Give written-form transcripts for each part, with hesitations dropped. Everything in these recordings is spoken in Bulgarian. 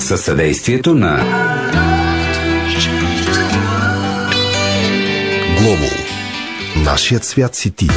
със съдействието на Глобул. Нашият свят си ти.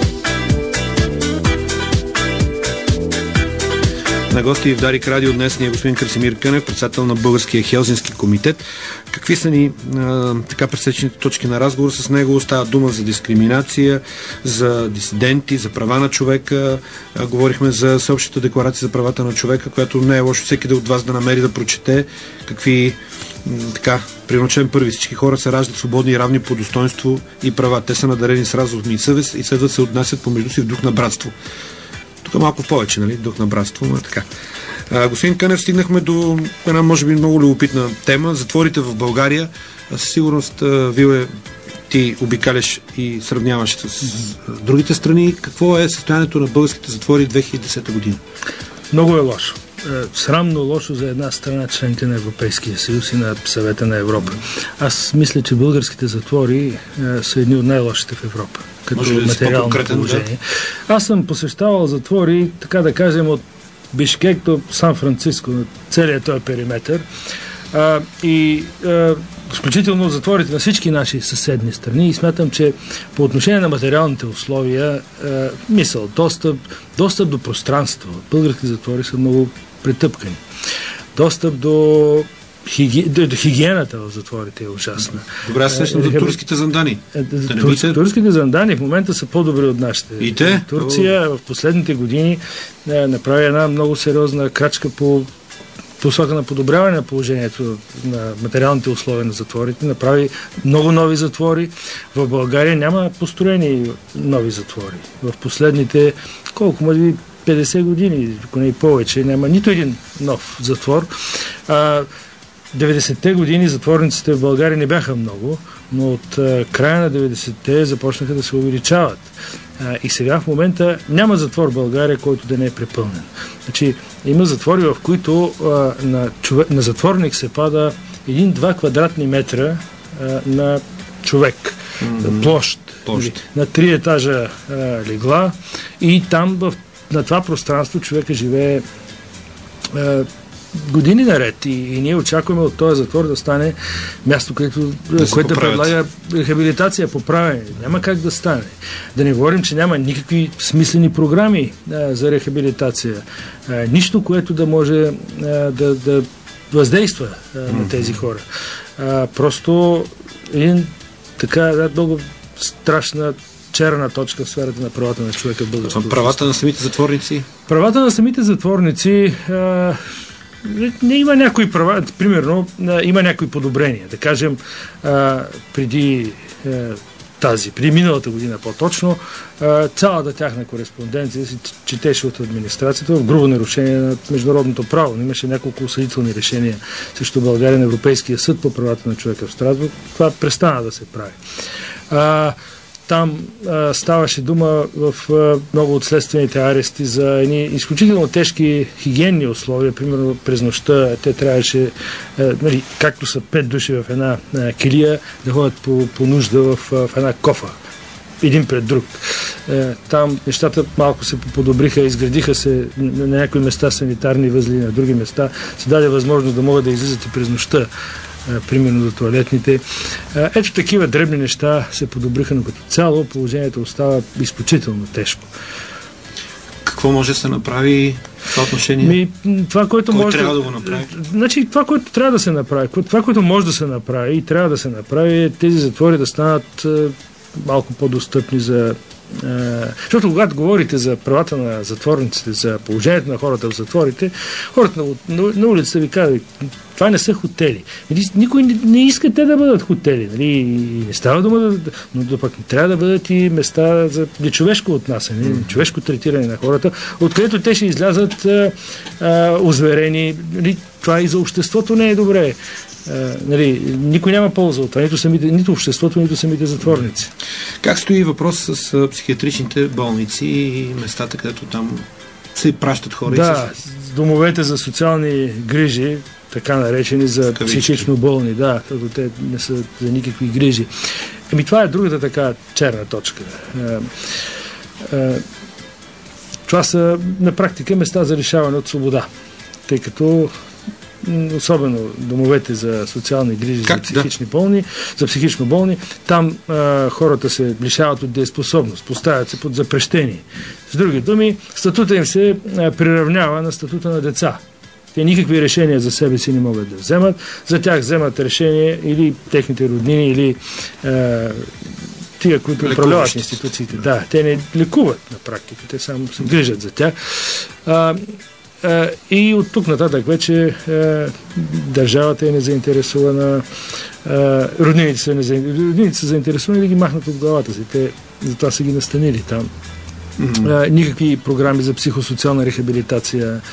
На гости в Дарик Радио днес ни е господин Красимир Кънев, председател на Българския Хелзински комитет. Какви са ни така пресечените точки на разговор с него? Става дума за дискриминация, за дисиденти, за права на човека. Говорихме за Всеобщата декларация за правата на човека, която не е лошо всеки от вас да намери да прочете какви примерно член първи: всички хора се раждат свободни и равни по достоинство и права. Те са надарени с разум и съвест и следва да се отнасят помежду си в дух на братство. Тук малко повече, нали? Дух на братство, но така. Господин Кънев, стигнахме до една, може би, много любопитна тема. Затворите в България. Със сигурност, Виле, ти обикаляш и сравняваш с другите страни. Какво е състоянието на българските затвори 2010 година? Много е лошо. Срамно лошо за една страна, членка на Европейския съюз и на Съвета на Европа. Аз мисля, че българските затвори са едни от най-лошите в Европа, като материално положение. Да? Аз съм посещавал затвори, така да кажем, от Бишкек до Сан-Франциско, на целият този периметър. Включително затворите на всички наши съседни страни, и смятам, че по отношение на материалните условия, достъп до пространство. Българските затвори са много претъпкани. Достъп до хигиената в затворите е ужасна. Добре, аз срещам за турските зандани. Турските зандани в момента са по-добри от нашите. И те? Турция в последните години направи една много сериозна крачка по посока на подобряване на положението на материалните условия на затворите. Направи много нови затвори. В България няма построени нови затвори. В последните, може би 50 години, ако не и повече, няма нито един нов затвор. 90-те години затворниците в България не бяха много, но от края на 90-те започнаха да се увеличават. И сега в момента няма затвор в България, който да не е препълнен. Значи, има затвори, в които на затворник се пада 1-2 квадратни метра на човек. Площ. На 3 етажа легла, и там на това пространство човека живее години наред, и ние очакваме от този затвор да стане място, което да предлага рехабилитация, поправяне. Няма как да стане. Да не говорим, че няма никакви смислени програми за рехабилитация. Нищо, което да може да въздейства на тези хора. Просто много страшна черна точка в сферата на правата на човека в българското. Правата на самите затворници? Правата на самите затворници не има някои права, примерно, има някои подобрения. Да кажем, преди миналата година по-точно, цялата тяхна кореспонденция се четеше от администрацията в грубо нарушение на международното право. Имаше няколко осъдителни решения срещу България на Европейския съд по правата на човека в Страсбург. Това престана да се прави. Там ставаше дума в много от следствените арести за едни изключително тежки хигиенни условия. Примерно през нощта те трябваше, както са 5 души в една килия, да ходят по нужда в една кофа. Един пред друг. Там нещата малко се подобриха, изградиха се на някои места санитарни възли, на други места се даде възможност да могат да излизат и през нощта, примерно до тоалетните. Ето такива дребни неща се подобриха, но като цяло положението остава изключително тежко. Какво може да се направи в това отношение? Кой трябва да го направи? Значи, това, което трябва да се направи, това, което може да се направи и трябва да се направи, е тези затвори да станат малко по-достъпни за... Защото когато говорите за правата на затворниците, за положението на хората в затворите, хората на улицата ви казват: това не са хотели. Никой не иска те да бъдат хотели. Нали? Не става дума но пък трябва да бъдат и места за човешко отнасяне, човешко третиране на хората, откъдето те ще излязат озверени. Нали? Това и за обществото не е добре. Никой няма полза от това, нито обществото, нито самите затворници. Как стои въпрос с психиатричните болници и местата, където там се пращат хора? Да, домовете за социални грижи, така наречени за психично болни, защото те не са за никакви грижи. Това е другата така черна точка. Това са на практика места за лишаване от свобода, тъй като особено домовете за социални грижи за психично болни, там хората се лишават от дееспособност, поставят се под запрещение. С други думи, статута им се приравнява на статута на деца. Те никакви решения за себе си не могат да вземат. За тях вземат решение или техните роднини, или тия, които управляват институциите. Да, те не лекуват на практика, те само се грижат за тях. И от тук нататък вече държавата е незаинтересувана, роднините са заинтересувани да ги махнат от главата си. Те затова са ги настанили там. Никакви програми за психосоциална рехабилитация.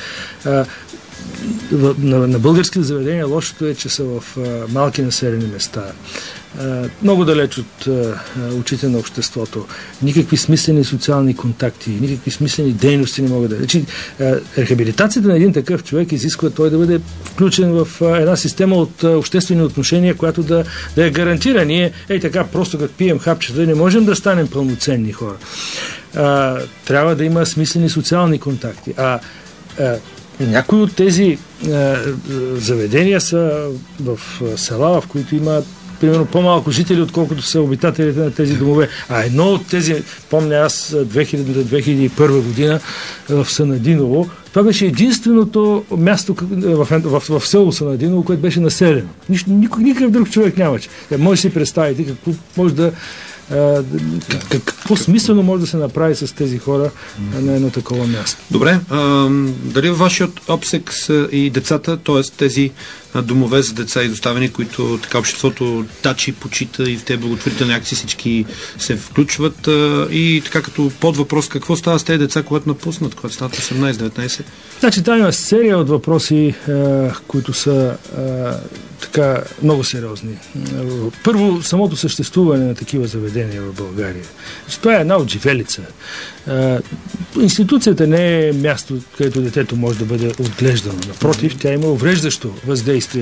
На българските заведения лошото е, че са в малки населени места. Много далеч от очите на обществото. Никакви смислени социални контакти, никакви смислени дейности не могат да... Значи, рехабилитацията на един такъв човек изисква той да бъде включен в една система от обществени отношения, която да я гарантира. Ние, така, просто като пием хапчета, не можем да станем пълноценни хора. Трябва да има смислени социални контакти. Някои от тези заведения са в села, в които има примерно по-малко жители, отколкото са обитателите на тези домове. Едно от тези, помня аз, 2000-2001 година в Санадиново, това беше единственото място в село Санадиново, което беше населено. Никакъв друг човек нямаше. Може да си представите какво може да какво смислено може да се направи с тези хора на едно такова място. Добре, дали във вашият обсек са и децата, т.е. тези домове за деца изоставени, които така обществото тачи, почита и в тези благотворителни акции всички се включват, и така като под въпрос, какво става с тези деца, когато напуснат, когато станат 18-19? Значи там има серия от въпроси, които са така много сериозни. Първо, самото съществуване на такива заведения в България. Това е една отживелица. Институцията не е място, където детето може да бъде отглеждано. Напротив, тя има увреждащо въздействие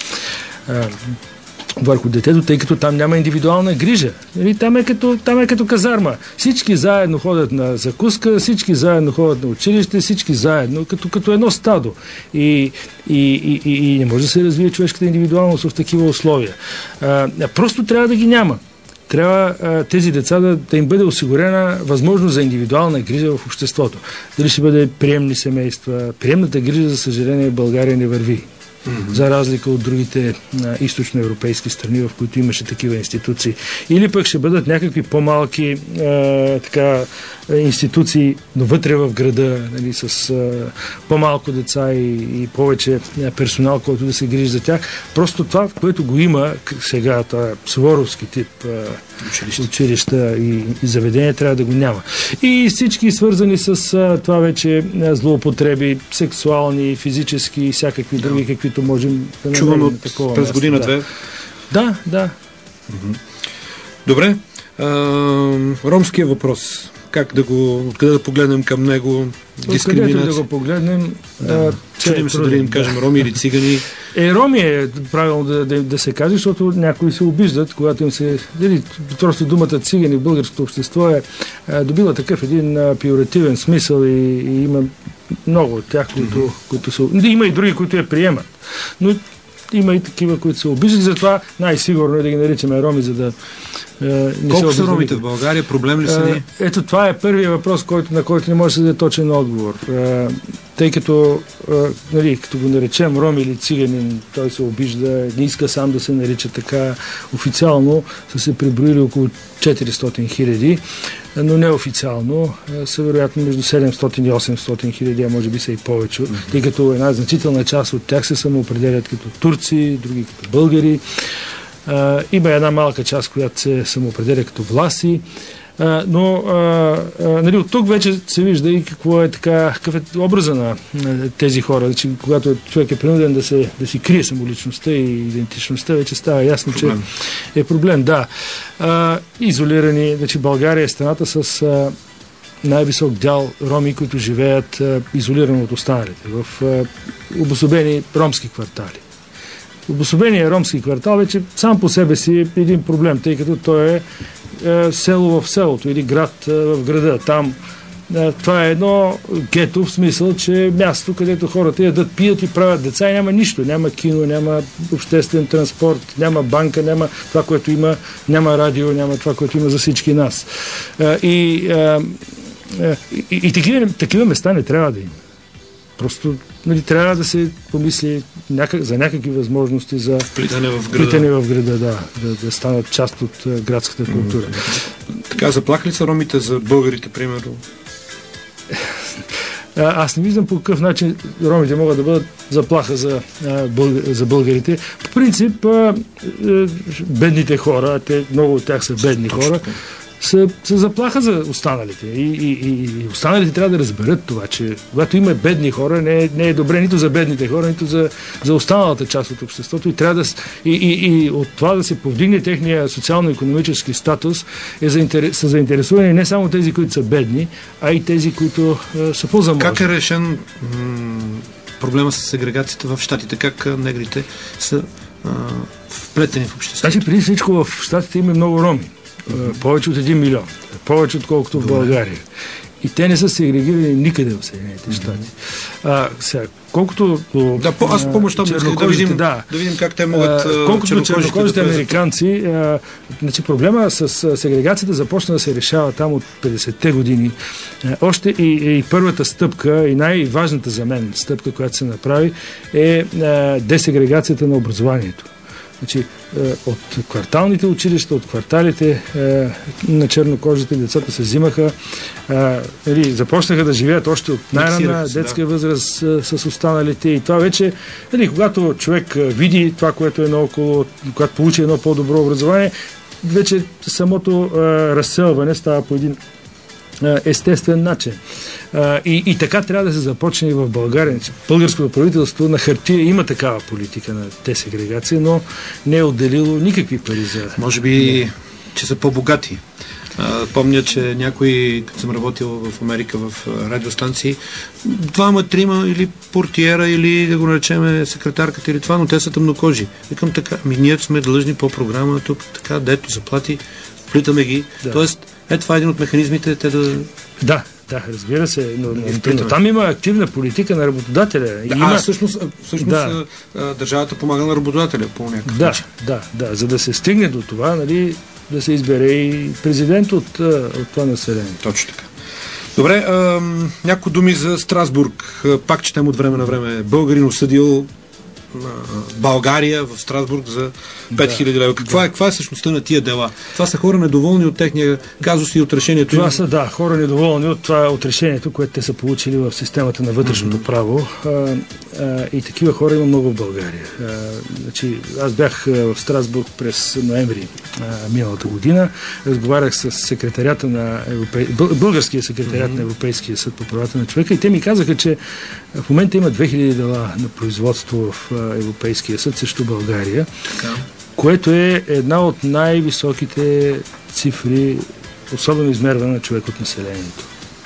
върху детето, тъй като там няма индивидуална грижа. Там е като казарма. Всички заедно ходят на закуска, всички заедно ходят на училище, всички заедно, като едно стадо. И не може да се развие човешката индивидуалност в такива условия. Просто трябва да ги няма. Трябва тези деца да им бъде осигурена възможност за индивидуална грижа в обществото. Дали ще бъде приемни семейства. Приемната грижа, за съжаление, в България не върви. За разлика от другите източноевропейски страни, в които имаше такива институции. Или пък ще бъдат някакви по-малки институции, но вътре в града, нали, с по-малко деца и повече персонал, който да се грижи за тях. Просто това, което го има сега, това суворовски тип училища и заведения, трябва да го няма. И всички свързани с това вече злоупотреби, сексуални, физически и всякакви други, каквито можем да намерим на такова през година-две. Да. Добре. Ромския въпрос. Откъде да погледнем към него? Дискриминация. Откъдето да го погледнем? Чудим се дали им кажем роми или цигани. Роми е правилно да се каже, защото някои се обиждат, когато им се... Просто думата цигани в българското общество е добила такъв един пиоративен смисъл и има много от тях, които са... Има и други, които я приемат. Но има и такива, които се обиждат, затова най-сигурно е да ги наричаме роми, за да колко са ромите в България? Проблем ли са ни? Ето, това е първият въпрос, на който не може да се даде точен отговор. Тъй като, като го наречем ром или циганин, той се обижда, не иска сам да се нарича така. Официално са се преброили около 400 хиляди, но неофициално са вероятно между 700 и 800 хиляди, а може би са и повече, тъй като една значителна част от тях се самоопределят като турци, други като българи. Има една малка част, която се самоопределя като власти, но от тук вече се вижда и какъв е образа на тези хора. Когато човек е принуден да си крие самоличността и идентичността, вече става ясно, че е проблем. Да. Изолирани, България е страната с най-висок дял роми, които живеят изолирано от останалите, в обособени ромски квартали. Обособеният ромски квартал вече сам по себе си е един проблем, тъй като той е село в селото или град в града. Там това е едно гето, в смисъл, че място, където хората ядат, пият и правят деца и няма нищо. Няма кино, няма обществен транспорт, няма банка, няма това, което има, няма радио, няма това, което има за всички нас. И такива места не трябва да има. Просто трябва да се помисли за някакви възможности за вплитане в града, да станат част от градската култура. Така, заплаха ли са ромите за българите, примерно? Аз не виждам по какъв начин ромите могат да бъдат заплаха за българите. По принцип, бедните хора, много от тях са бедни хора, са заплаха за останалите. И останалите трябва да разберат това, че когато има бедни хора, не е добре нито за бедните хора, нито за останалата част от обществото. И трябва и от това да се повдигне техния социално-икономически статус са заинтересувани не само тези, които са бедни, а и тези, които са по-заможни. Как е решен проблема с сегрегацията в щатите? Как негрите са вплетени в обществото? Значи, преди всичко в щатите има много роми. Повече от 1 милион. Повече отколкото в България. И те не са сегрегирани никъде в Съединените щати. Сега, колкото аз по-мащабно да видим как те могат колкото чернокожите американци, значи проблема с сегрегацията започна да се решава там от 50-те години. Още и първата стъпка, и най-важната за мен стъпка, която се направи, е десегрегацията на образованието. Значи, от кварталните училища, от кварталите на чернокожите децата се взимаха, започнаха да живеят още от най-ранна детска възраст с останалите. И това вече, когато човек види това, което е наоколо, когато получи едно по-добро образование, вече самото разселване става по един естествен начин. И така трябва да се започне и в България. Българското правителство на хартия има такава политика на десегрегация, но не е отделило никакви пари за... Може би, че са по-богати. Помня, че някой, като съм работил в Америка в радиостанции, 2-3 или портиера, или да го наречем секретарката или това, но те са тъмнокожи. Викам така, ние сме длъжни по програма тук, така, дето заплати, вплитаме ги. Да. Тоест, това е един от механизмите те да... Да, разбира се, но там има активна политика на работодателя. Всъщност държавата помага на работодателя по някакъв начин. Да, за да се стигне до това, да се избере и президент от това население. Точно така. Добре, няколко думи за Страсбург. Пак четем от време на време. Българин осъдил България в Страсбург за 5000 лева. Каква е същността на тия дела? Това са хора недоволни от техния казус и от решението. Това са, хора недоволни от решението, което те са получили в системата на вътрешното право. И такива хора има много в България. Аз бях в Страсбург през ноември миналата година. Разговарях с секретарята на българския секретарят на Европейския съд по правата на човека и те ми казаха, че в момента има 2000 дела на производство в Европейския съд срещу България, което е една от най-високите цифри, особено измерване на човек от населението.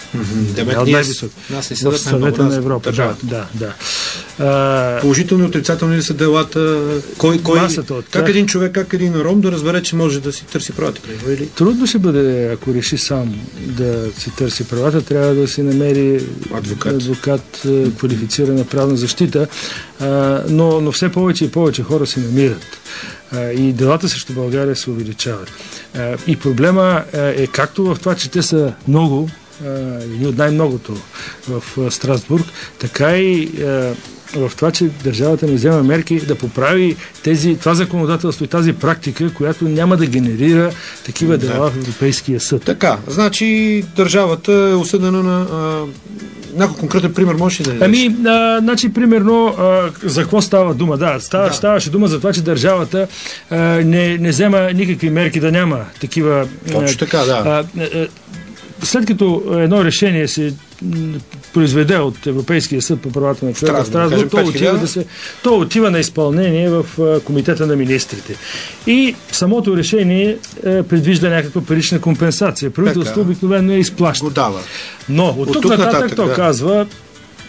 В Съвета на Европа. Положителни и отрицателни ли са делата? Как един човек, как един ром да разбере, че може да си търси правата? Трудно ще бъде, ако реши сам да си търси правата, трябва да си намери адвокат квалифицирана правна защита, но все повече и повече хора се намират. И делата срещу България се увеличават. И проблема е както в това, че те са много, едни от най-многото в Страсбург, така и в това, че държавата не взема мерки да поправи това законодателство и тази практика, която няма да генерира такива дела в Европейския съд. Така, значи държавата е осъдена на... Някой конкретен пример може да дадеш? Значи, примерно, за какво става дума? Ставаше дума за това, че държавата не взема никакви мерки да няма такива... Точно така, След като едно решение се произведе от Европейския съд по правата на човека в Страсбург, то отива на изпълнение в Комитета на министрите. И самото решение предвижда някаква парична компенсация. Правителството обикновено изплаща. Го дава. Но от тук нататък то казва,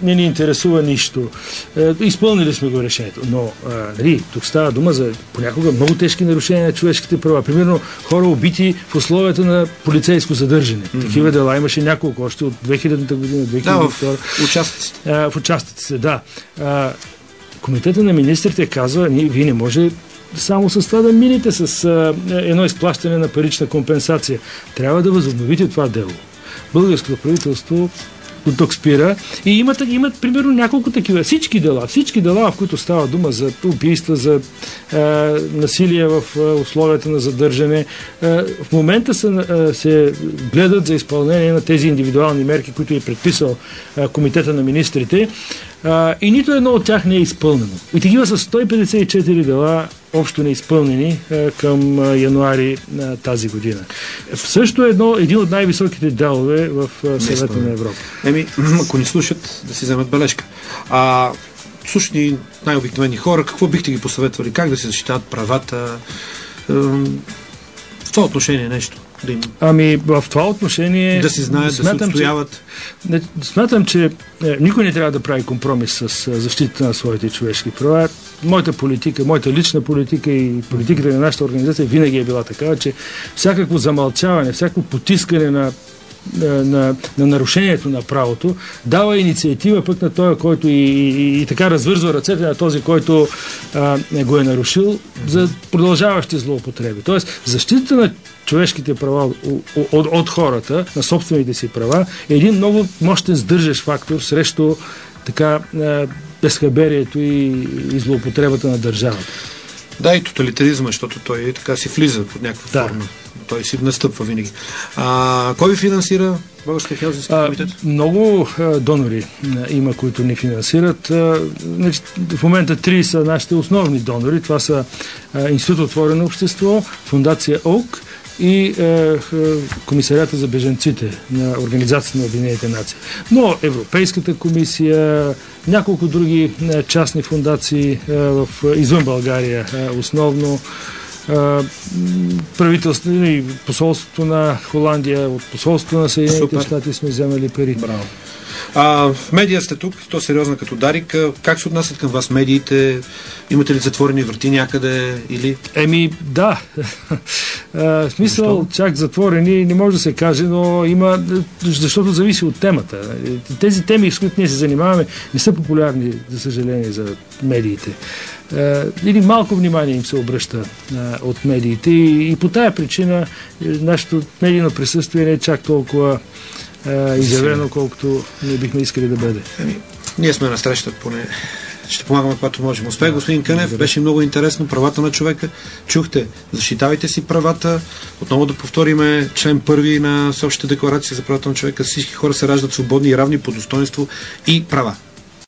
не ни интересува нищо. Изпълнили сме го решението. Но тук става дума за понякога много тежки нарушения на човешките права. Примерно хора убити в условията на полицейско задържане. Такива дела имаше няколко още от 2000-та година, 2002. В участъците. В участъците, да. Комитета на министрите казва, вие не може само с това да минете с едно изплащане на парична компенсация. Трябва да възобновите това дело. Българското правителство до тук спира и имат примерно няколко такива. Всички дела, в които става дума за убийства, за насилие в условията на задържане, в момента се гледат за изпълнение на тези индивидуални мерки, които е предписал Комитета на министрите. И нито едно от тях не е изпълнено. И такива са 154 дела общо неизпълнени към януари тази година. Също един от най-високите делове в Съвета на Европа. Ако ни слушат, да си вземат бележка. Слушни най-обикновени хора, какво бихте ги посъветвали? Как да се защитават правата? В това отношение нещо. В това отношение... Да си знаят, да се отстояват. Смятам, че никой не трябва да прави компромис с защита на своите човешки права. Моята политика, моята лична политика и политиката на нашата организация винаги е била такава, че всякакво замълчаване, всяко потискане на нарушението на правото дава инициатива пък на този, който и така развързва ръцете на този, който го е нарушил за продължаващи злоупотреби. Тоест, защита на човешките права от хората, на собствените си права, е един много мощен сдържащ фактор срещу така безхаберието и злоупотребата на държавата. Да, и тоталитаризма, защото той така си влиза под някаква форма. Той си настъпва винаги. Кой ви финансира Българския хелзински комитет? Много донори има, които ни финансират. В момента 3 са нашите основни донори. Това са Институт Отворено общество, Фондация ОК и Комисарията за бежанците на Организацията на Обединените нации. Но Европейската комисия, няколко други частни фондации извън България основно, правителство и посолството на Холандия, от посолството на Съединените щати сме вземали пари. Браво. В медия сте тук, то сериозно като Дарик. Как се отнасят към вас медиите? Имате ли затворени врати някъде? Или? Да. В смисъл, чак затворени не може да се каже, но има, защото зависи от темата. Тези теми, с които ние се занимаваме, не са популярни, за съжаление, за медиите. Или малко внимание им се обръща от медиите и по тая причина нашето медийно присъствие не е чак толкова изявено, колкото ние бихме искали да бъде. Ние сме на среща, поне ще помагаме, когато можем. Успех, господин Кънев, беше много интересно. Правата на човека. Чухте, защитавайте си правата. Отново да повториме член 1 на Всеобщата декларация за правата на човека. Всички хора се раждат свободни и равни по достоинство и права.